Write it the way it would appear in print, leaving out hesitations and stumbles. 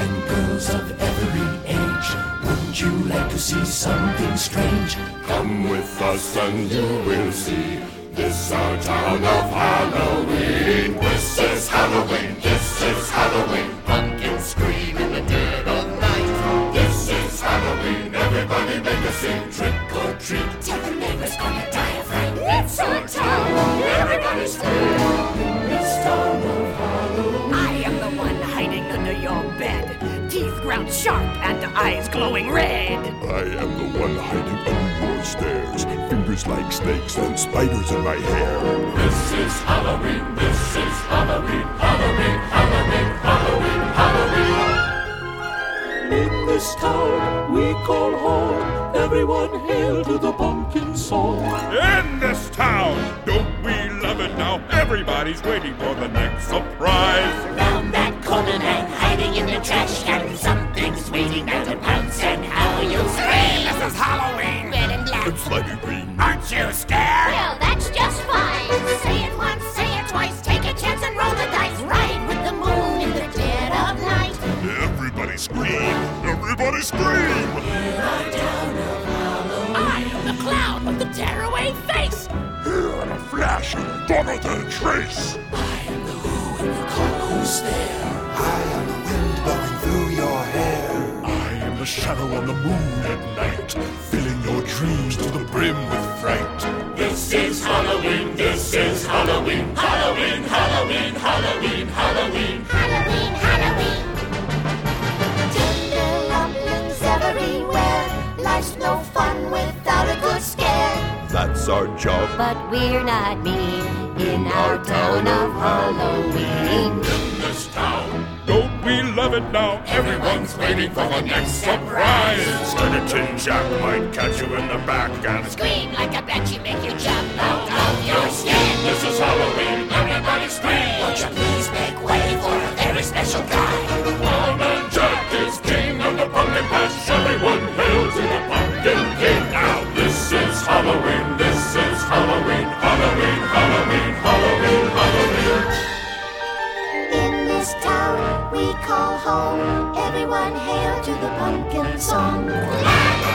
and girls of every age. Wouldn't you like to see something strange? Come with us and you will see. This our town of Halloween. This is Halloween. This is Halloween. Pumpkins scream in the dead of night. This is Halloween. Everybody make a scene. Trick or treat. Tell the neighbors gonna die of fright. It's our town. Everybody scream. This town of Halloween. I am the one hiding under your bed. Teeth ground sharp and eyes glowing red. I am the one hiding under your stairs. Fingers like snakes and spiders in my hair. This is Halloween. This is Halloween. Halloween. Halloween. Halloween. Halloween. In this town we call home. Everyone hail to the pumpkin song. In this town, don't we love it now? Everybody's waiting for the next surprise. Round that corner and hiding in the trash can. Something's waiting there to pounce and how you'll scream. This is Halloween. Red and black. And slimy green. Aren't you scared? Well, that's just fine. Say it once, say it twice. Take a chance and roll the dice. Ride with the moon in the dead of night. Everybody scream. Everybody scream. I am the clown with the tearaway face. Here in a flash and gone without a trace. I am the who and you call who's there. I am the wind blowing through your hair. I am the shadow on the moon at night, filling your dreams to the brim with fright. This is Halloween, this is Halloween. Halloween, Halloween, Halloween, Halloween. Halloween, Halloween. Tender lumpions everywhere. Life's no fun without a good scare. That's our job. But we're not mean in our town of Halloween. In this town, Don't we love it now? everyone's waiting for the next surprise. Skeleton Jack might catch you in the back and Scream like a banshee, make you jump out of your skin. this is Halloween. Everybody scream. Won't you please make way for a very special guy? Old Man Jack is king of the pumpkin patch. Everyone hail to the pumpkin king. Now this is Halloween. This is Halloween. Halloween. Halloween. Halloween. Halloween. In this town we call home. Everyone hail to the pumpkin song.